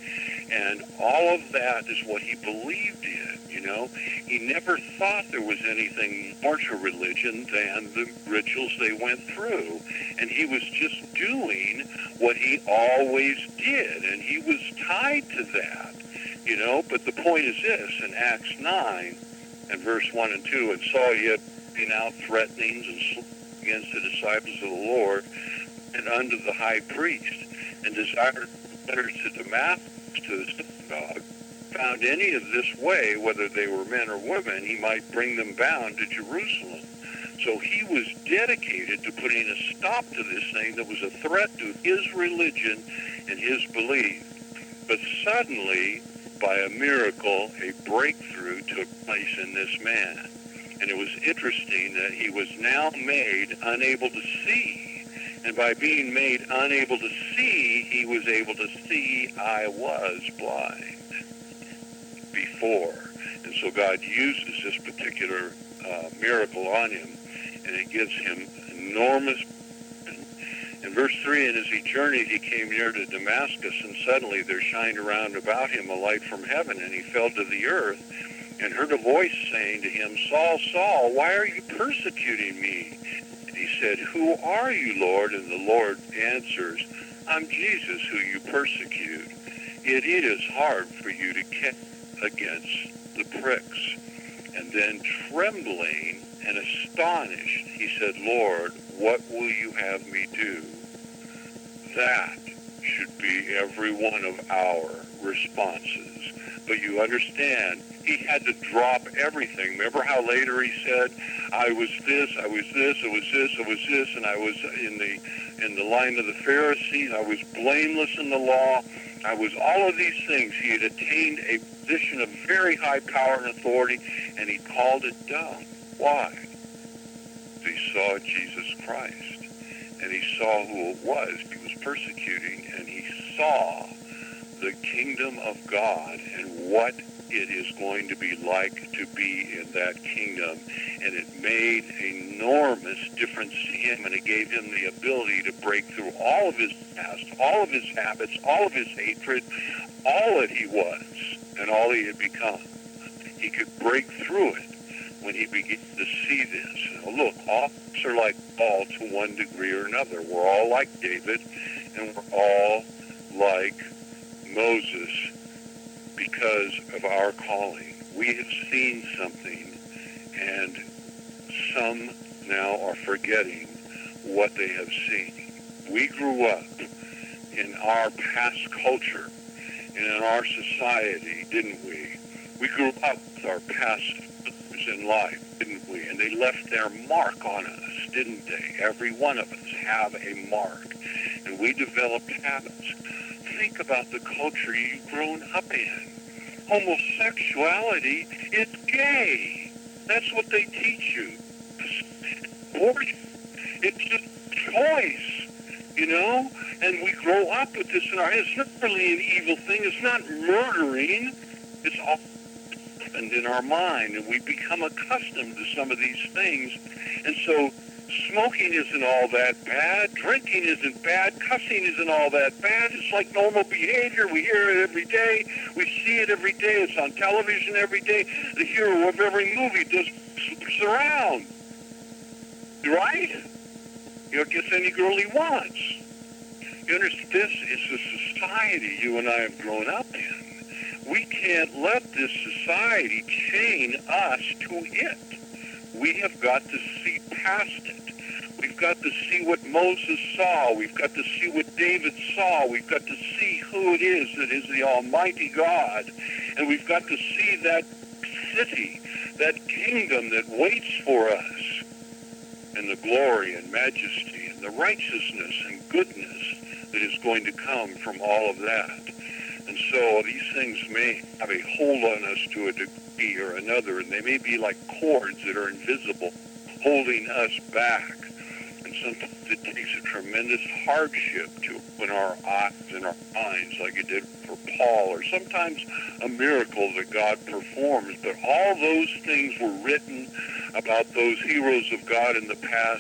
[SPEAKER 1] And all of that is what he believed in, you know. He never thought there was anything more to religion than the rituals they went through. And he was just doing what he always did, and he was tied to that, you know. But the point is this, in Acts 9 and verse 1 and 2, and Saul yet being out threatenings and against the disciples of the Lord and unto the high priest, and desired letters to Damascus to the synagogue, found any of this way, whether they were men or women, he might bring them bound to Jerusalem. So he was dedicated to putting a stop to this thing that was a threat to his religion and his belief. But suddenly, by a miracle, a breakthrough took place in this man. And it was interesting that he was now made unable to see. And by being made unable to see, he was able to see I was blind before. And so God uses this particular miracle on him, and it gives him enormous. In verse 3, and as he journeyed, he came near to Damascus, and suddenly there shined around about him a light from heaven, and he fell to the earth, and heard a voice saying to him, Saul, Saul, why are you persecuting me? And he said, Who are you, Lord? And the Lord answers, I'm Jesus, who you persecute. It is hard for you to kick against the pricks. And then trembling and astonished, he said, Lord, what will you have me do? That should be every one of our responses. But you understand, he had to drop everything. Remember how later he said, I was this, I was this, I was this, I was this, and I was in the line of the Pharisees. I was blameless in the law. I was all of these things. He had attained a position of very high power and authority, and he called it dumb. Why? He saw Jesus Christ, and he saw who it was he was persecuting, and he saw the kingdom of God and what it is going to be like to be in that kingdom. And it made an enormous difference to him, and it gave him the ability to break through all of his past, all of his habits, all of his hatred, all that he was and all he had become. He could break through it when he began to see this. Now, look, all of us are like Paul to one degree or another. We're all like David, and we're all like Moses because of our calling. We have seen something, and some now are forgetting what they have seen. We grew up in our past culture and in our society, didn't we? We grew up with our past in life, didn't we? And they left their mark on us, didn't they? Every one of us have a mark, and we developed habits. Think about the culture you've grown up in. Homosexuality is gay. That's what they teach you. Abortion, it's just choice, you know? And we grow up with this in our heads. It's not really an evil thing. It's not murdering. It's all happened in our mind, and we become accustomed to some of these things. And so smoking isn't all that bad. Drinking isn't bad. Cussing isn't all that bad. It's like normal behavior. We hear it every day. We see it every day. It's on television every day. The hero of every movie just slips around. Right? He'll kiss any girl he wants. You understand? This is the society you and I have grown up in. We can't let this society chain us to it. We have got to see past it. We've got to see what Moses saw. We've got to see what David saw. We've got to see who it is that is the Almighty God. And we've got to see that city, that kingdom that waits for us, and the glory and majesty and the righteousness and goodness that is going to come from all of that. And so these things may have a hold on us to a degree or another, and they may be like cords that are invisible, holding us back. And sometimes it takes a tremendous hardship to open our eyes and our minds like it did for Paul, or sometimes a miracle that God performs. But all those things were written about those heroes of God in the past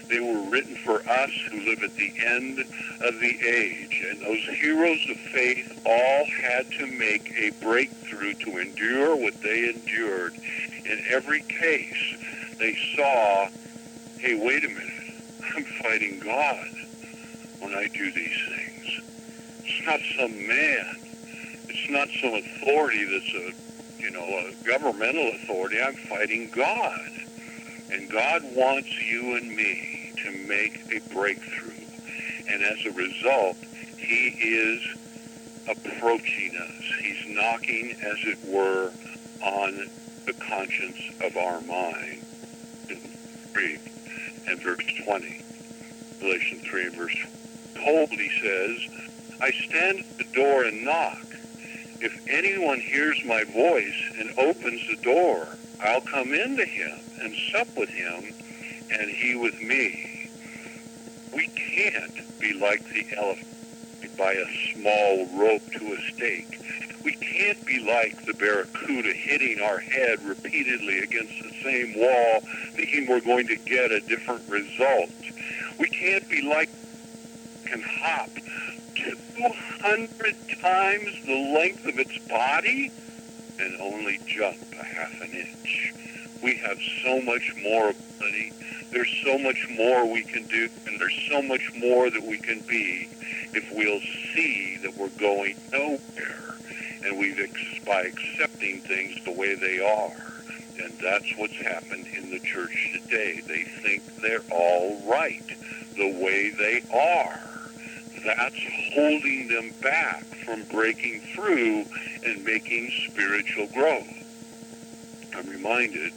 [SPEAKER 1] They were written for us who live at the end of the age. And those heroes of faith all had to make a breakthrough to endure what they endured. In every case, they saw, hey, wait a minute, I'm fighting God when I do these things. It's not some man. It's not some authority that's a governmental authority. I'm fighting God. And God wants you and me to make a breakthrough. And as a result, he is approaching us. He's knocking, as it were, on the conscience of our mind. In 3 and verse 20. Galatians 3 and verse 20. Behold, he says, I stand at the door and knock. If anyone hears my voice and opens the door, I'll come into him and sup with him, and he with me. We can't be like the elephant by a small rope to a stake. We can't be like the barracuda hitting our head repeatedly against the same wall, thinking we're going to get a different result. We can't be like can hop 200 times the length of its body and only jump a half an inch. We have so much more ability. There's so much more we can do, and there's so much more that we can be if we'll see that we're going nowhere, and by accepting things the way they are. And that's what's happened in the church today. They think they're all right the way they are. That's holding them back from breaking through and making spiritual growth. I'm reminded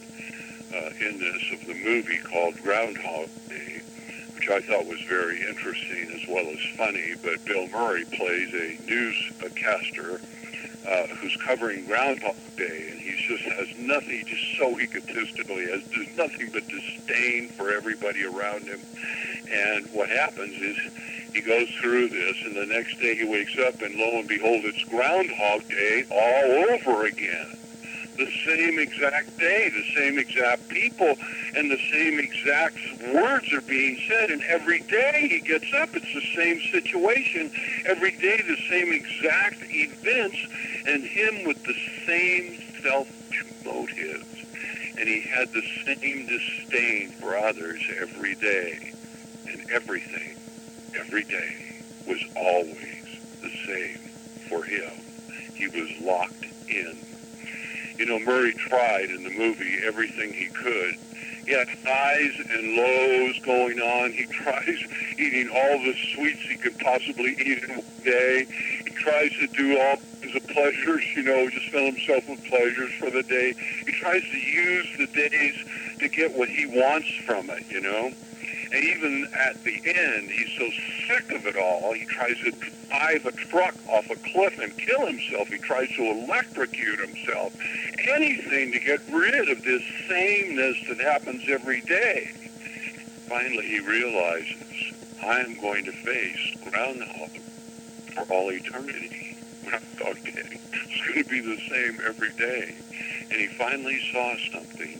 [SPEAKER 1] in this of the movie called Groundhog Day, which I thought was very interesting as well as funny, but Bill Murray plays a newscaster who's covering Groundhog Day, and he just has nothing, just so egotistical. He has nothing but disdain for everybody around him. And what happens is he goes through this, and the next day he wakes up, and lo and behold, it's Groundhog Day all over again. The same exact day, the same exact people, and the same exact words are being said. And every day he gets up, it's the same situation. Every day the same exact events, and him with the same selfish motives. And he had the same disdain for others every day. And everything, every day, was always the same for him. He was locked in. You know, Murray tried in the movie everything he could. He had highs and lows going on. He tries eating all the sweets he could possibly eat in one day. He tries to do all kinds of pleasures, just fill himself with pleasures for the day. He tries to use the days to get what he wants from it, And even at the end, he's so sick of it all, he tries to drive a truck off a cliff and kill himself. He tries to electrocute himself. Anything to get rid of this sameness that happens every day. Finally, he realizes, I'm going to face Groundhog for all eternity. Groundhog Day. It's going to be the same every day. And he finally saw something,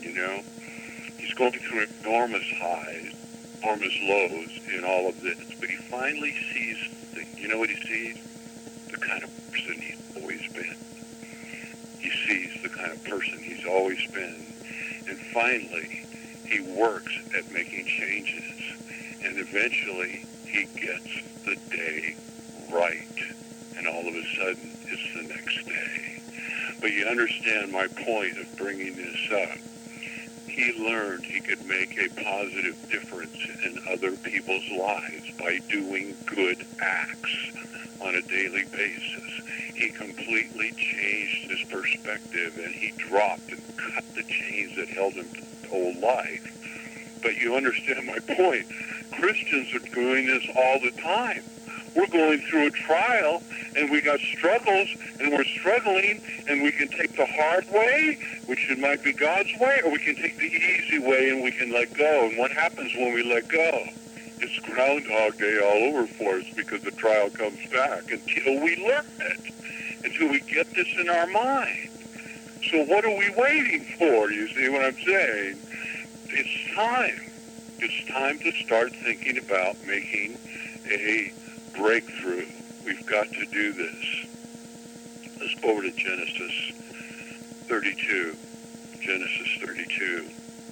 [SPEAKER 1] He's going through enormous highs, enormous lows in all of this, but he finally sees something. You know what he sees? The kind of person he's always been. He sees the kind of person he's always been. And finally, he works at making changes. And eventually, he gets the day right. And all of a sudden, it's the next day. But you understand my point of bringing this up. He learned he could make a positive difference in other people's lives by doing good acts on a daily basis. He completely changed his perspective, and he dropped and cut the chains that held him to his whole life. But you understand my point. Christians are doing this all the time. We're going through a trial, and we got struggles, and we're struggling, and we can take the hard way, which it might be God's way, or we can take the easy way, and we can let go. And what happens when we let go? It's Groundhog Day all over for us because the trial comes back until we learn it, until we get this in our mind. So what are we waiting for? You see what I'm saying? It's time. It's time to start thinking about making a breakthrough. We've got to do this. Let's go over to Genesis 32. Genesis 32.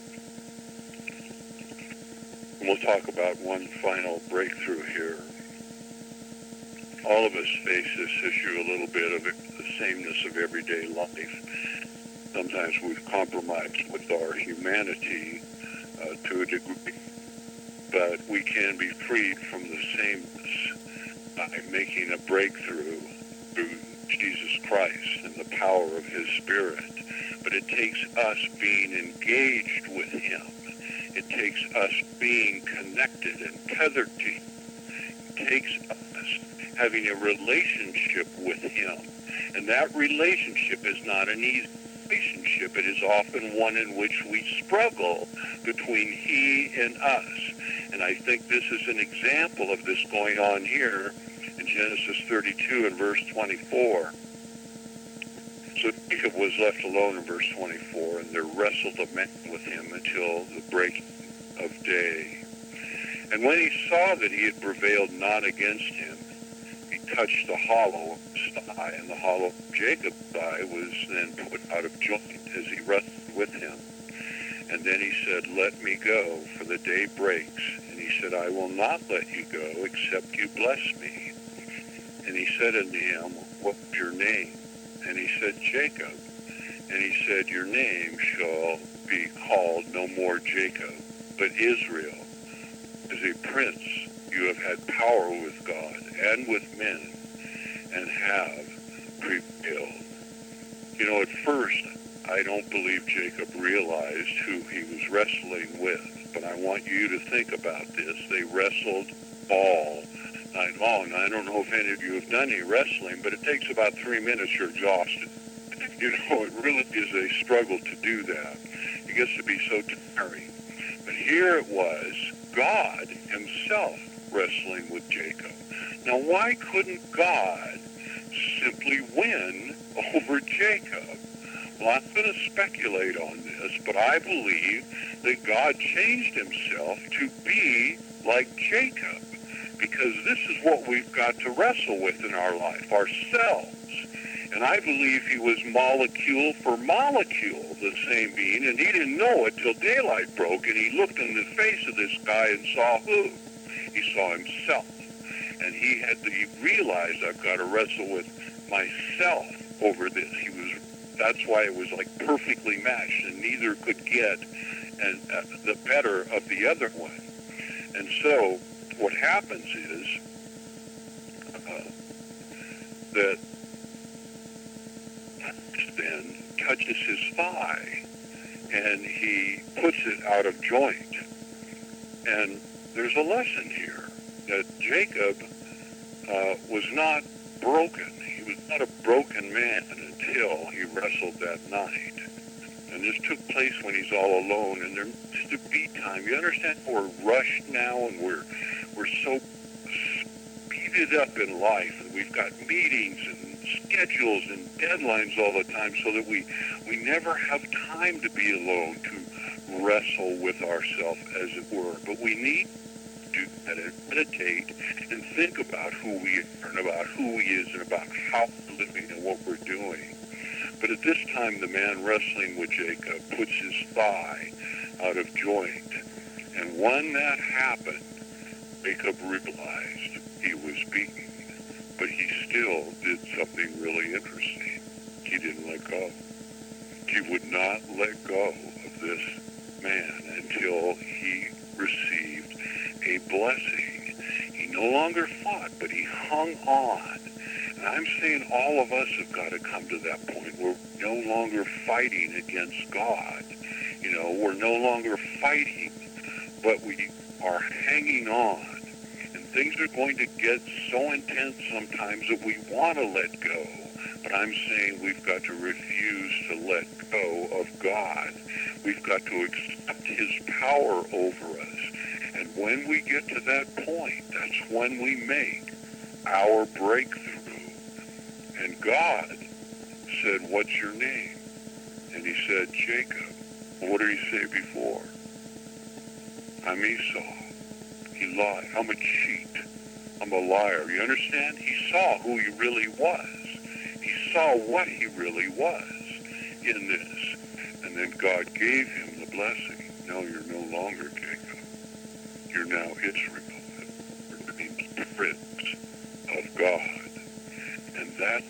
[SPEAKER 1] And we'll talk about one final breakthrough here. All of us face this issue a little bit of the sameness of everyday life. Sometimes we've compromised with our humanity to a degree, but we can be freed from the sameness by making a breakthrough through Jesus Christ and the power of His Spirit. But it takes us being engaged with Him. It takes us being connected and tethered to Him. It takes us having a relationship with Him. And that relationship is not an easy relationship. It is often one in which we struggle between He and us. And I think this is an example of this going on here in Genesis 32 and verse 24. So Jacob was left alone in verse 24, and there wrestled a man with him until the break of day. And when he saw that he had prevailed not against him, he touched the hollow of his thigh, and the hollow of Jacob's thigh was then put out of joint as he wrestled with him. And then he said, "Let me go, for the day breaks." And he said, "I will not let you go, except you bless me." And he said unto him, "What's your name?" And he said, "Jacob." And he said, "Your name shall be called no more Jacob, but Israel. As a prince you have had power with God and with men, and have prevailed." You know, at first, I don't believe Jacob realized who he was wrestling with, but I want you to think about this. They wrestled all night long. I don't know if any of you have done any wrestling, but it takes about 3 minutes, you're exhausted. You know, it really is a struggle to do that. It gets to be so tiring. But here it was, God Himself wrestling with Jacob. Now, why couldn't God simply win over Jacob? Well, I'm going to speculate on this, but I believe that God changed Himself to be like Jacob, because this is what we've got to wrestle with in our life, ourselves. And I believe He was molecule for molecule, the same being, and He didn't know it till daylight broke, and He looked in the face of this guy and saw who? He saw himself. And he realized, I've got to wrestle with myself over this. That's why it was like perfectly matched, and neither could get the better of the other one. And so what happens is that then touches his thigh, and he puts it out of joint. And there's a lesson here that Jacob was not broken. He was not a broken man until he wrestled that night. And this took place when he's all alone, and there needs to be time. You understand, we're rushed now, and we're so speeded up in life, and we've got meetings and schedules and deadlines all the time, so that we never have time to be alone, to wrestle with ourselves, as it were. But we need to do that and meditate and think about who we are and about who He is and about how we're living and what we're doing. But at this time, the man wrestling with Jacob puts his thigh out of joint. And when that happened, Jacob realized he was beaten. But he still did something really interesting. He didn't let go. He would not let go of this man until he received a blessing. He no longer fought, but he hung on. And I'm saying all of us have got to come to that point where we're no longer fighting against God. You know, we're no longer fighting, but we are hanging on. And things are going to get so intense sometimes that we want to let go. But I'm saying we've got to refuse to let go of God. We've got to accept His power over us. And when we get to that point, that's when we make our breakthrough. And God said, "What's your name?" And he said, "Jacob." What did he say before?
[SPEAKER 2] I'm Esau. He lied. I'm a cheat. I'm a liar. You understand? He saw who he really was. He saw what he really was in this. And then God gave him the blessing. No, you're no longer Jacob. You're now Israel. You're prince of God. And that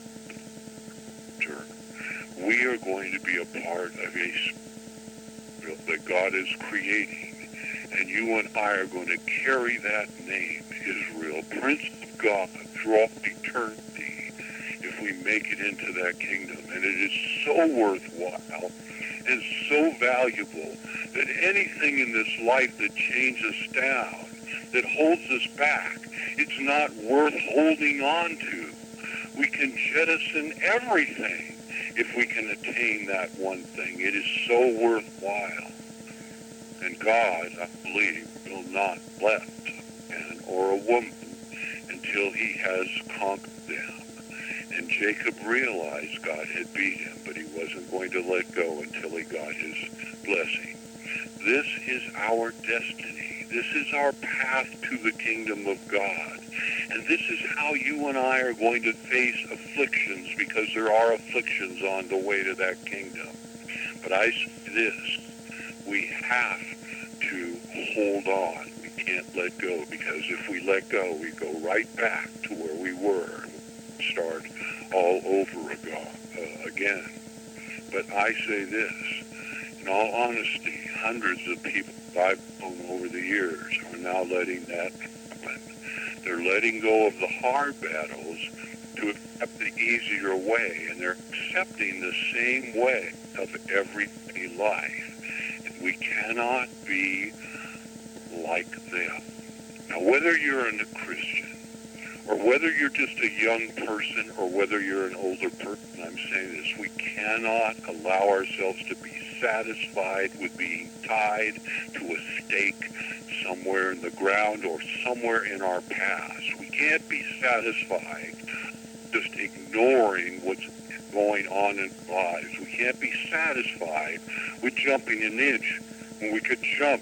[SPEAKER 2] we are going to be a part of a spirit that God is creating. And you and I are going to carry that name, Israel, Prince of God, throughout eternity, if we make it into that kingdom. And it is so worthwhile and so valuable that anything in this life that chains us down, that holds us back, it's not worth holding on to. We can jettison everything if we can attain that one thing. It is so worthwhile. And God, I believe, will not let a man or a woman until he has conquered them. And Jacob realized God had beat him, but he wasn't going to let go until he got his blessing. This is our destiny. This is our path to the kingdom of God. And this is how you and I are going to face afflictions, because there are afflictions on the way to that kingdom. But I say this, we have to hold on. We can't let go, because if we let go, we go right back to where we were and start all over again. But I say this, in all honesty, hundreds of people I've known over the years are now letting that happen. They're letting go of the hard battles to accept the easier way, and they're accepting the same way of everyday life. And we cannot be like them. Now, whether you're a Christian, or whether you're just a young person, or whether you're an older person, I'm saying this, we cannot allow ourselves to be satisfied with being tied to a stake somewhere in the ground or somewhere in our past. We can't be satisfied just ignoring what's going on in our lives. We can't be satisfied with jumping an inch when we could jump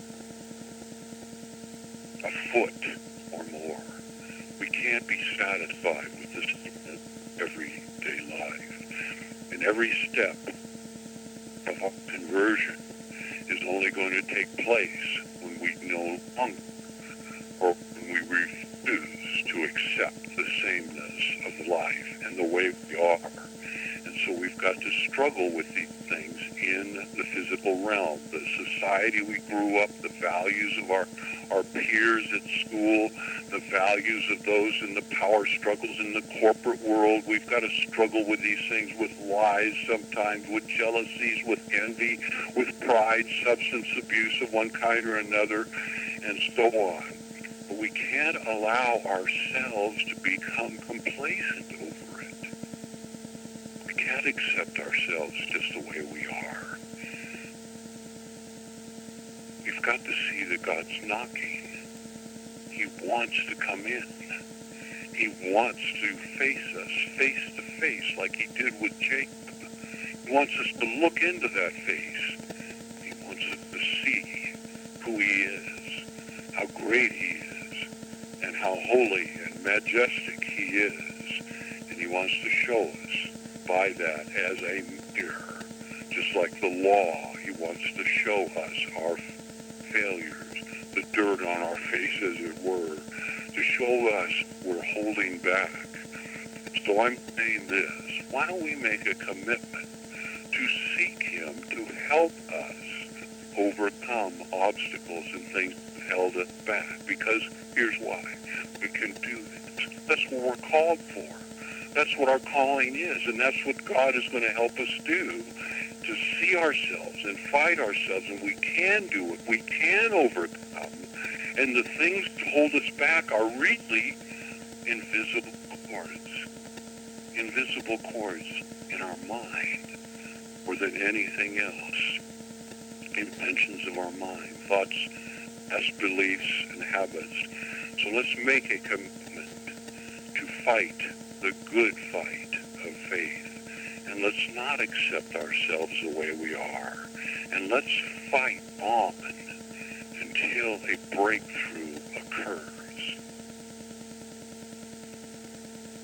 [SPEAKER 2] a foot or more. We can't be satisfied with this everyday life. And every step of our conversion is only going to take place when we no longer, or when we refuse to accept the sameness of life and the way we are. And so we've got to struggle with these things in the physical realm. The society we grew up, the values of our peers at school, the values of those in the power struggles in the corporate world. We've got to struggle with these things, with lies sometimes, with jealousies, with envy, with pride, substance abuse of one kind or another, and so on. But we can't allow ourselves to become complacent over it. We can't accept ourselves just the way we are. We've got to see that God's knocking. He wants to come in. He wants to face us face to face like he did with Jacob. He wants us to look into that face. He wants us to see who he is, how great he is, and how holy and majestic he is. And he wants to show us by that as a mirror. Just like the law, he wants to show us our failures, the dirt on our face, as it were, to show us we're holding back. So I'm saying this, why don't we make a commitment to seek him to help us overcome obstacles and things that held us back? Because here's why. We can do this. That's what we're called for. That's what our calling is, and that's what God is going to help us do, to see ourselves and fight ourselves, and we can do it. We can overcome. And the things that hold us back are really invisible cords in our mind, more than anything else. Inventions of our mind, thoughts, past beliefs, and habits. So let's make a commitment to fight the good fight of faith. And let's not accept ourselves the way we are. And let's fight on and until a breakthrough occurs.